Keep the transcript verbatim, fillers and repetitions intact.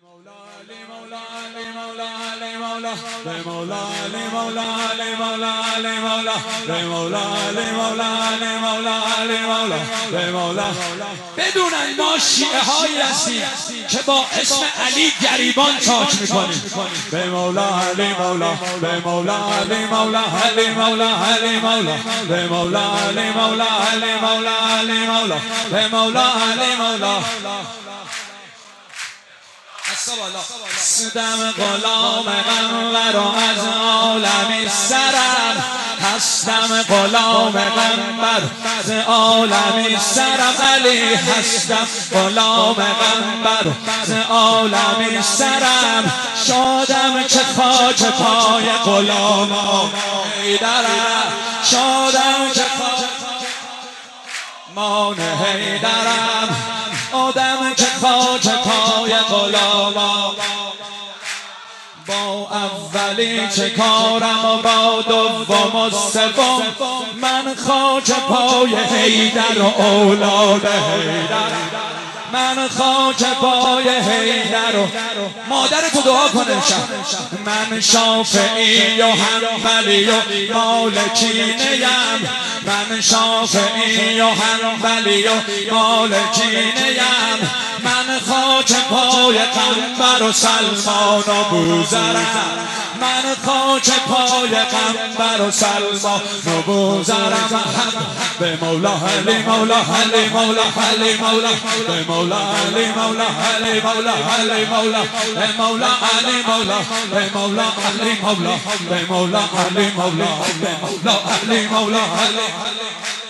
مولا علی مولا علی مولا علی مولا به مولا علی مولا علی مولا علی مولا به مولا علی مولا علی مولا علی مولا به مولا. بدونن ما شیعه هایی هستیم که با اسم علی گریبان تاج میکنیم. به مولا علی مولا به مولا علی مولا علی مولا علی مولا به مولا علی مولا علی مولا علی مولا به مولا علی مولا. هستم غلام قنبر و از عالمی سرم، هستم غلام قنبر از عالمی سرم. علی هستم غلام قنبر از عالمی سرم، شادم که خاک پای غلام حیدرم، شادم که خاک مان حیدرم، آدم که خاک پای غلام. با اولی چه کارم و با دوم و سوم، من خاک پای حیدر و اولاد حیدر، من خاک پای حیدر و مادر تو دعا کنه شب. من شافعی و حنبلی و مالکی نیم، من شافعی و حنبلی و مالکی نیم، من خاک پای قنبر و سلمان و بوذرم، من خاک پای قنبر و سلمان و بوذرم. به مولا علی مولا علی مولا علی مولا به مولا علی مولا علی مولا علی مولا به مولا علی مولا به مولا علی مولا به مولا علی مولا به مولا علی مولا علی